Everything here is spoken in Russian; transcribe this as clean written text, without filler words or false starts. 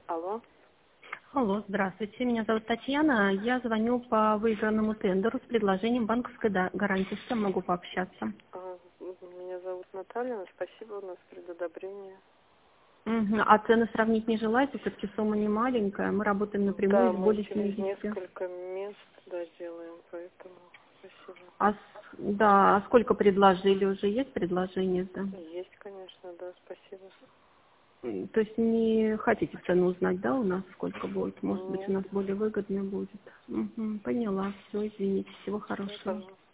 Алло. Алло, здравствуйте. Меня зовут Татьяна. Я звоню по выигранному тендеру с предложением банковской гарантии. С кем могу пообщаться? Меня зовут Наталья. Спасибо, у нас предодобрение. Мгм. А цены сравнить не желаете? Все-таки сумма не маленькая. Мы работаем напрямую Да, с мы более через 70. несколько мест делаем, поэтому спасибо. Да, а сколько предложили? Уже есть предложение-то? Есть, конечно, да, спасибо. То есть не хотите цену узнать, да, у нас сколько будет? Может быть, у Нет, нас более выгодно будет. Поняла. Все, извините. Всего все, хорошего. пожалуйста.